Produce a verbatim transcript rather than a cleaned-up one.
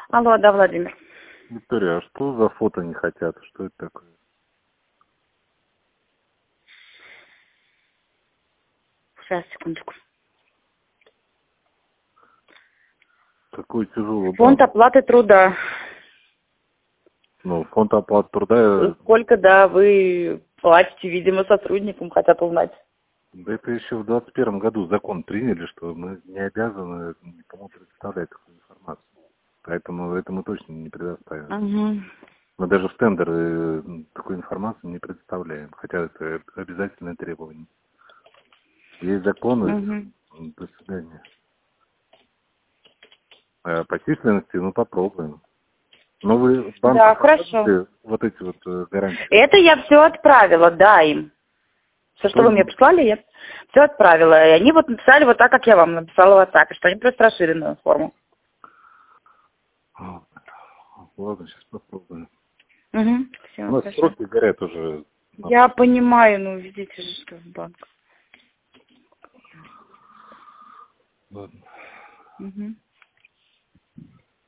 Алло, да, Владимир. Виктория, а что за фото не хотят? Что это такое? Сейчас, секундочку. Такой тяжелый Фонд банк. оплаты труда. Ну, фонд оплаты труда... Сколько, да, вы платите, видимо, сотрудникам, хотят узнать. Да это еще в двадцать первом году закон приняли, что мы не обязаны никому предоставлять такую информацию. Поэтому это мы точно не предоставим. Угу. Мы даже в тендеры такую информацию не предоставляем, хотя это обязательное требование. Есть законы, Угу. до свидания. А по численности, ну, попробуем. Но вы банку Да, хорошо. вот эти вот э, гарантии? Это я все отправила, да, им. Все, что вы мне прислали, я все отправила. И они вот написали вот так, как я вам написала в WhatsApp, что они просто расширенную форму. Ладно, сейчас попробуем. Угу. Все, У нас хорошо. сроки горят уже. Я понимаю, ну, видите же, что в банк. Ладно. Угу.